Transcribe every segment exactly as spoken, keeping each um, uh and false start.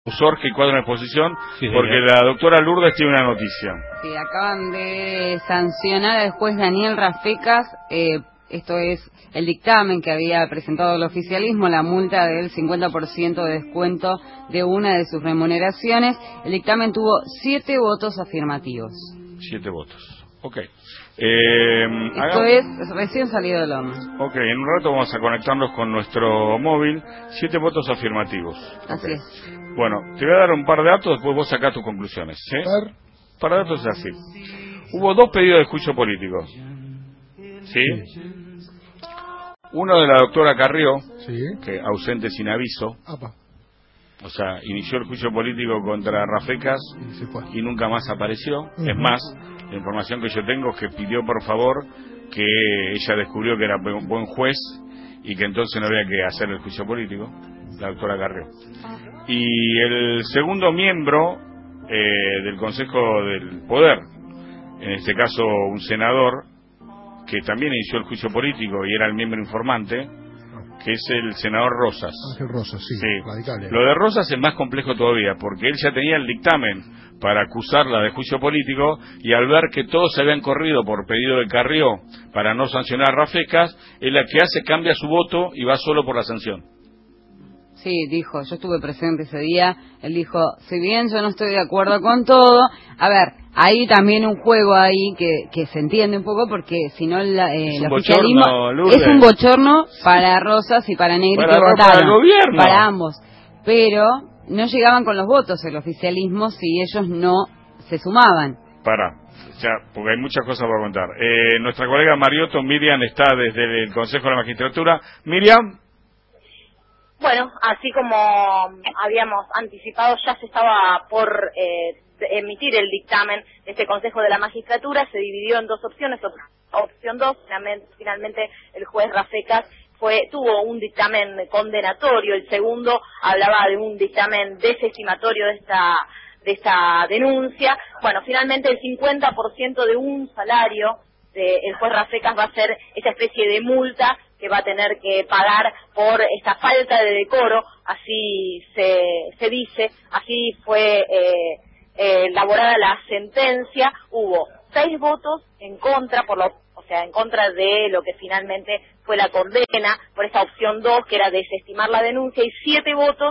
Sorge y cuadro en exposición, sí, porque señor. la doctora Lourdes tiene una noticia. Sí, acaban de sancionar al juez Daniel Rafecas, eh, esto es el dictamen que había presentado el oficialismo, la multa del cincuenta por ciento de descuento de una de sus remuneraciones. El dictamen tuvo siete votos afirmativos. Siete votos, ok. Eh, Esto hagamos... es recién salido del horno. Ok, en un rato vamos a conectarnos con nuestro móvil. Siete votos afirmativos. Así Okay. es. Bueno, te voy a dar un par de datos, después vos sacás tus conclusiones. ¿Sí? Par. Par de datos es así. Hubo dos pedidos de juicio político. ¿Sí? Uno de la doctora Carrió, sí, que ausente sin aviso. Apa. O sea, inició el juicio político contra Rafecas Y se fue. y nunca más apareció. Uh-huh. Es más, la información que yo tengo es que pidió por favor que ella descubrió que era un buen juez y que entonces no había que hacer el juicio político, la doctora Carrió. Y el segundo miembro eh, del Consejo del Poder, en este caso un senador, que también inició el juicio político y era el miembro informante, que es el senador Rosas. Ángel Rosas, sí, sí. Radicales. Lo de Rosas es más complejo todavía, porque él ya tenía el dictamen para acusarla de juicio político, y al ver que todos se habían corrido por pedido de Carrió para no sancionar a Rafecas, él la que hace cambia su voto y va solo por la sanción. Sí, dijo, yo estuve presente ese día, él dijo, si bien yo no estoy de acuerdo con todo, a ver, hay también un juego ahí que, que se entiende un poco, porque si no la, eh, es un el oficialismo bochorno, es un bochorno para Rosas y para Negri, para, que votaron, para el gobierno, para ambos, pero no llegaban con los votos el oficialismo si ellos no se sumaban. Para, ya, porque hay muchas cosas por contar. Eh, nuestra colega Mariotto, Miriam, está desde el Consejo de la Magistratura. Miriam. Bueno, así como habíamos anticipado, ya se estaba por eh, emitir el dictamen de este Consejo de la Magistratura. Se dividió en dos opciones. Opción dos, finalmente, finalmente el juez Rafecas fue tuvo un dictamen condenatorio. El segundo hablaba de un dictamen desestimatorio de esta de esta denuncia. Bueno, finalmente el cincuenta por ciento de un salario del juez Rafecas va a ser esa especie de multa que va a tener que pagar por esta falta de decoro, así se, se dice, así fue eh, eh, elaborada la sentencia. Hubo seis votos en contra, por lo, o sea, en contra de lo que finalmente fue la condena, por esa opción dos, que era desestimar la denuncia, y siete votos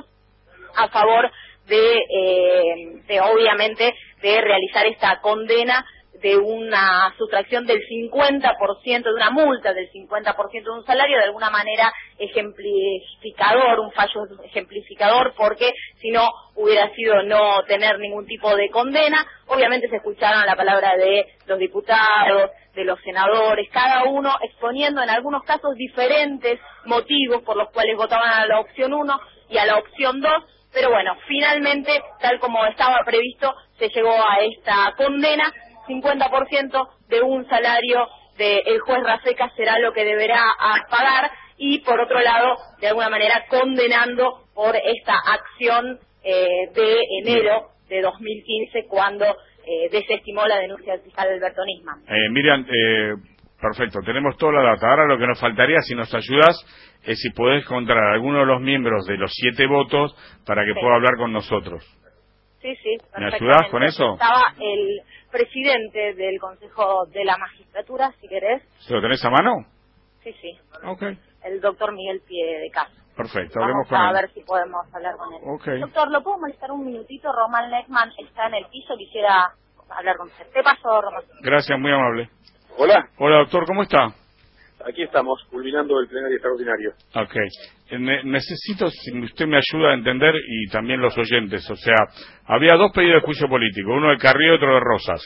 a favor de, eh, de obviamente, de realizar esta condena de una sustracción del cincuenta por ciento, de una multa del cincuenta por ciento de un salario, de alguna manera ejemplificador, un fallo ejemplificador, porque si no hubiera sido no tener ningún tipo de condena. Obviamente se escucharon la palabra de los diputados, de los senadores, cada uno exponiendo en algunos casos diferentes motivos por los cuales votaban a la opción uno y a la opción dos, pero bueno, finalmente, tal como estaba previsto, se llegó a esta condena. cincuenta por ciento de un salario del juez Rafecas será lo que deberá pagar, y por otro lado, de alguna manera condenando por esta acción eh, de enero de dos mil quince, cuando eh, desestimó la denuncia del fiscal Alberto Nisman. Eh, Miriam, eh, perfecto, tenemos toda la data. Ahora lo que nos faltaría, si nos ayudas, es si podés encontrar a alguno de los miembros de los siete votos para que sí. pueda hablar con nosotros. Sí, sí. ¿Me ayudás con eso? Estaba el presidente del Consejo de la Magistratura, si querés. ¿Lo tenés a mano? Sí, sí. Ok. El doctor Miguel Pie de Casa. Perfecto, hablemos Vamos con a él. ver si podemos hablar con él. Okay. Doctor, ¿lo puedo molestar un minutito? Román Lechman está en el piso, quisiera hablar con usted. ¿Qué pasó, Román? Gracias, muy amable. Hola. Hola, doctor, ¿cómo está? Aquí estamos, culminando el plenario extraordinario. Ok. Ne- necesito, si usted me ayuda a entender, y también los oyentes, o sea, había dos pedidos de juicio político, uno de Carrió y otro de Rosas.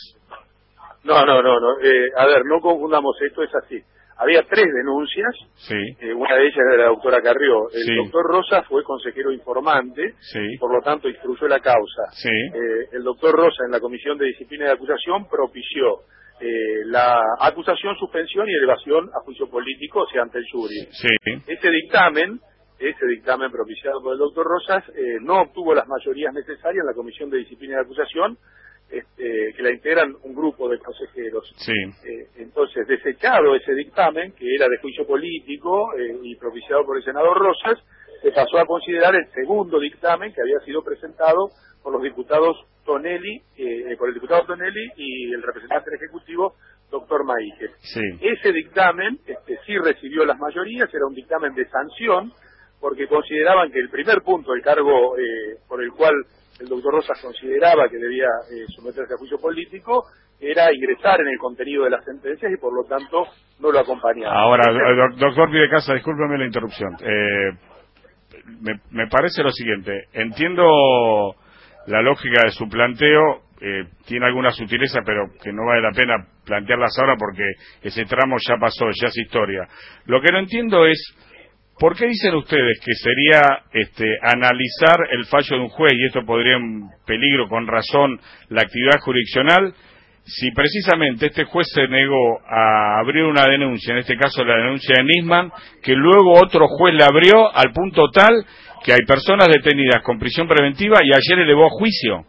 No, no, no, no. Eh, a ver, no confundamos, esto es así. Había tres denuncias, sí. eh, una de ellas era de la doctora Carrió. El sí. doctor Rosas fue consejero informante, sí. por lo tanto instruyó la causa. Sí. Eh, el doctor Rosas en la Comisión de Disciplina y de Acusación propició eh, la acusación, suspensión y elevación a juicio político, o sea, ante el jury. Sí. Ese dictamen, ese dictamen propiciado por el doctor Rosas, eh, no obtuvo las mayorías necesarias en la Comisión de Disciplina y de Acusación, Este, que la integran un grupo de consejeros. Sí. Eh, entonces, desechado ese dictamen, que era de juicio político eh, y propiciado por el senador Rosas, se pasó a considerar el segundo dictamen que había sido presentado por los diputados Tonelli, eh, por el diputado Tonelli y el representante del Ejecutivo, doctor Maíque. Sí. Ese dictamen este, sí recibió las mayorías, era un dictamen de sanción, porque consideraban que el primer punto, el cargo eh, por el cual el doctor Rosas consideraba que debía eh, someterse a juicio político, era ingresar en el contenido de las sentencias y por lo tanto no lo acompañaba. Ahora, do, doctor Pidecasa, discúlpeme la interrupción. Eh, me, me parece lo siguiente, entiendo la lógica de su planteo, eh, tiene alguna sutileza, pero que no vale la pena plantearlas ahora porque ese tramo ya pasó, ya es historia. Lo que no entiendo es, ¿por qué dicen ustedes que sería este, analizar el fallo de un juez, y esto podría en peligro, con razón, la actividad jurisdiccional, si precisamente este juez se negó a abrir una denuncia, en este caso la denuncia de Nisman, que luego otro juez la abrió al punto tal que hay personas detenidas con prisión preventiva y ayer elevó a juicio?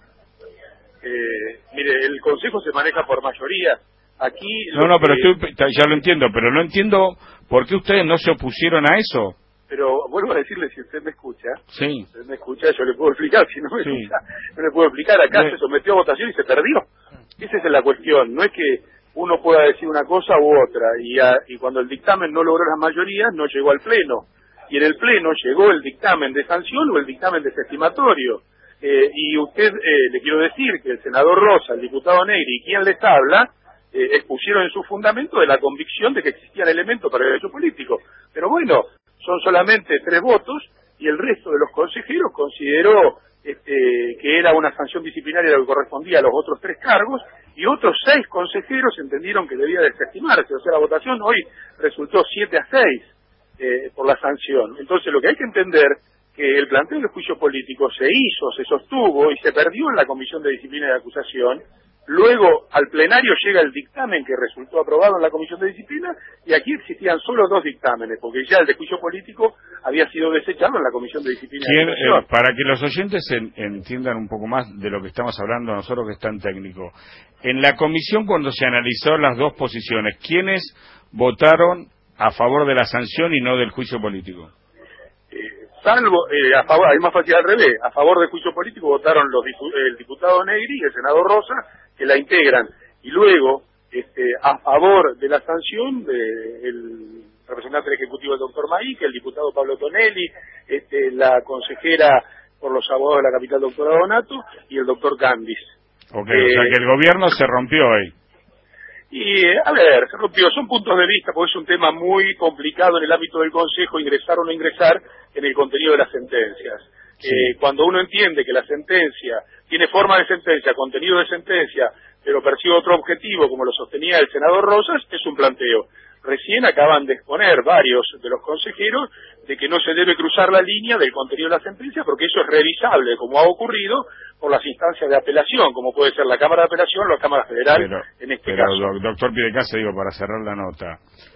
Eh, mire, el Consejo se maneja por mayoría. Aquí no, no, pero que... estoy, ya lo entiendo, pero no entiendo por qué ustedes no se opusieron a eso. Pero vuelvo a decirle, si usted me escucha, sí. si usted me escucha, yo le puedo explicar, si no me sí. escucha, no le puedo explicar. Acá sí. se sometió a votación y se perdió. Esa es la cuestión, no es que uno pueda decir una cosa u otra, y, a, y cuando el dictamen no logró las mayorías, no llegó al Pleno. Y en el Pleno llegó el dictamen de sanción o el dictamen desestimatorio. Eh, y usted, eh, le quiero decir que el senador Rosa, el diputado Negri y quien les habla, eh, expusieron en su fundamento de la convicción de que existían elementos para el derecho político. Pero bueno, son solamente tres votos y el resto de los consejeros consideró este, que era una sanción disciplinaria lo que correspondía a los otros tres cargos, y otros seis consejeros entendieron que debía desestimarse. O sea, la votación hoy resultó siete a seis eh, por la sanción. Entonces, lo que hay que entender que el planteo del juicio político se hizo, se sostuvo y se perdió en la Comisión de Disciplina y de Acusación. Luego, al plenario llega el dictamen que resultó aprobado en la Comisión de Disciplina, y aquí existían solo dos dictámenes, porque ya el de juicio político había sido desechado en la Comisión de Disciplina y ¿Quién, Acusación. eh, para que los oyentes en, entiendan un poco más de lo que estamos hablando nosotros, que es tan técnico, en la comisión, cuando se analizó las dos posiciones, ¿quiénes votaron a favor de la sanción y no del juicio político? Eh, salvo, eh, a favor, hay más fácil al revés, a favor del juicio político votaron los el diputado Negri y el senador Rosa, que la integran, y luego este, a favor de la sanción de, el representante del Ejecutivo, el doctor Maíque, el diputado Pablo Tonelli, este, la consejera por los abogados de la capital, doctora Donato, y el doctor Candis. Ok, eh, o sea que el gobierno se rompió ahí. Y, eh, a ver, se rompió, son puntos de vista, porque es un tema muy complicado en el ámbito del Consejo, ingresar o no ingresar en el contenido de las sentencias. Sí. Eh, cuando uno entiende que la sentencia tiene forma de sentencia, contenido de sentencia, pero persigue otro objetivo, como lo sostenía el senador Rosas, es un planteo. Recién acaban de exponer varios de los consejeros de que no se debe cruzar la línea del contenido de la sentencia, porque eso es revisable, como ha ocurrido, por las instancias de apelación, como puede ser la Cámara de Apelación o la Cámara Federal, pero, en este pero, caso. Doctor Pidecasa, digo, para cerrar la nota,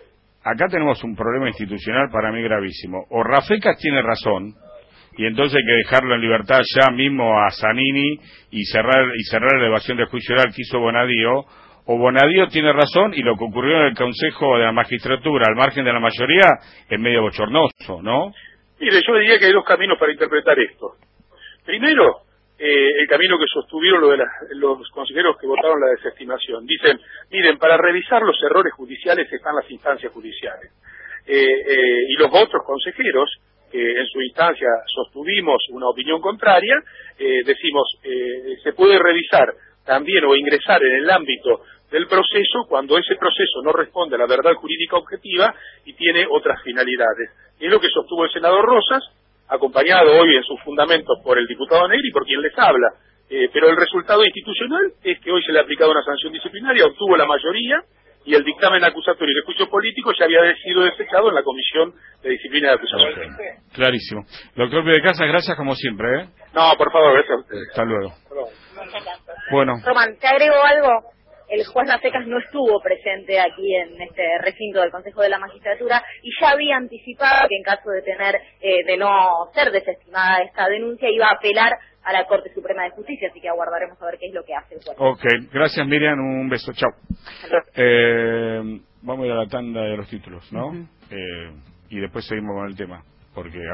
acá tenemos un problema institucional para mí gravísimo. O Rafecas tiene razón, y entonces hay que dejarlo en libertad ya mismo a Zanini y cerrar y cerrar la elevación de juicio oral que hizo Bonadío, o Bonadío tiene razón y lo que ocurrió en el Consejo de la Magistratura, al margen de la mayoría, es medio bochornoso, ¿no? Mire, yo diría que hay dos caminos para interpretar esto. Primero, eh, el camino que sostuvieron lo de la, los consejeros que votaron la desestimación. Dicen, miren, para revisar los errores judiciales están las instancias judiciales. Eh, eh, y los otros consejeros, que en su instancia sostuvimos una opinión contraria, eh, decimos, eh, se puede revisar también o ingresar en el ámbito del proceso cuando ese proceso no responde a la verdad jurídica objetiva y tiene otras finalidades. Y es lo que sostuvo el senador Rosas, acompañado hoy en sus fundamentos por el diputado Negri, por quien les habla. Eh, pero el resultado institucional es que hoy se le ha aplicado una sanción disciplinaria, obtuvo la mayoría, y el dictamen acusatorio y de juicio político ya había sido desechado en la Comisión de Disciplina y de Acusación. Okay. Clarísimo. Doctor Pidecasa, gracias como siempre, ¿eh? No, por favor, gracias a ustedes. Hasta luego. Hasta luego. Bueno. Román, te agrego algo. El juez Rafecas no estuvo presente aquí en este recinto del Consejo de la Magistratura y ya había anticipado que en caso de tener eh, de no ser desestimada esta denuncia iba a apelar a la Corte Suprema de Justicia, así que aguardaremos a ver qué es lo que hace el juez. Ok, gracias Miriam, un beso, chao. Eh, vamos a ir a la tanda de los títulos, ¿no? Uh-huh. eh, y después seguimos con el tema, porque